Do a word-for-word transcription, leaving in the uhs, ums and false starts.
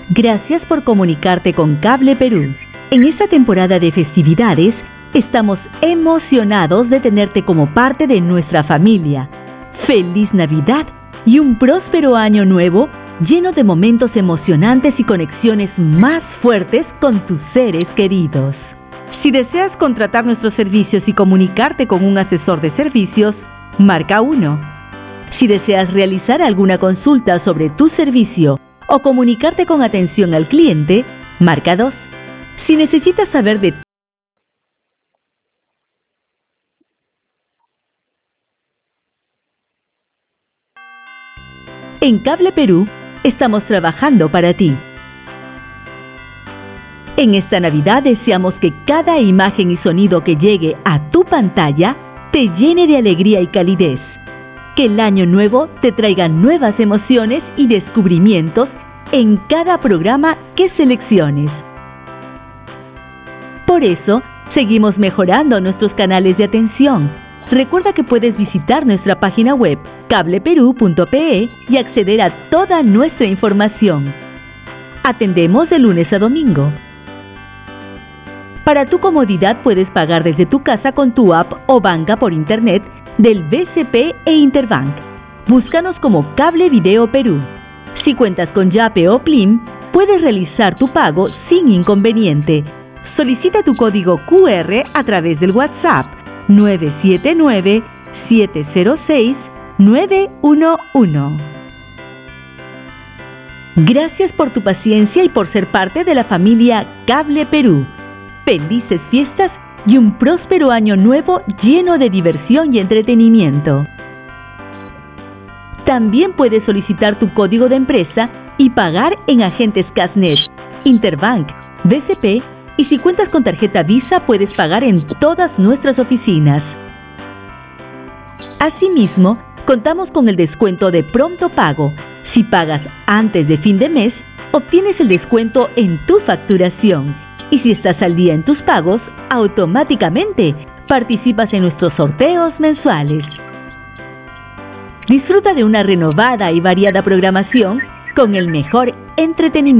Gracias por comunicarte con Cable Perú. En esta temporada de festividades, estamos emocionados de tenerte como parte de nuestra familia. ¡Feliz Navidad y un próspero año nuevo lleno de momentos emocionantes y conexiones más fuertes con tus seres queridos! Si deseas contratar nuestros servicios y comunicarte con un asesor de servicios, marca uno. Si deseas realizar alguna consulta sobre tu servicio o comunicarte con atención al cliente, marca dos. Si necesitas saber de En Cable Perú, estamos trabajando para ti. En esta Navidad deseamos que cada imagen y sonido que llegue a tu pantalla te llene de alegría y calidez. Que el año nuevo te traiga nuevas emociones y descubrimientos en cada programa que selecciones. Por eso, seguimos mejorando nuestros canales de atención. Recuerda que puedes visitar nuestra página web cable perú punto pe y acceder a toda nuestra información. Atendemos de lunes a domingo. Para tu comodidad puedes pagar desde tu casa con tu app o banca por internet del B C P e Interbank. Búscanos como Cable Video Perú. Si cuentas con Yape o Plim, puedes realizar tu pago sin inconveniente. Solicita tu código cu erre a través del WhatsApp nueve siete nueve, siete cero seis, nueve uno uno. Gracias por tu paciencia y por ser parte de la familia Cable Perú. Felices fiestas y un próspero año nuevo lleno de diversión y entretenimiento. También puedes solicitar tu código de empresa y pagar en agentes Casnet, Interbank, B C P y si cuentas con tarjeta Visa puedes pagar en todas nuestras oficinas. Asimismo, contamos con el descuento de pronto pago. Si pagas antes de fin de mes, obtienes el descuento en tu facturación. Y si estás al día en tus pagos, automáticamente participas en nuestros sorteos mensuales. Disfruta de una renovada y variada programación con el mejor entretenimiento.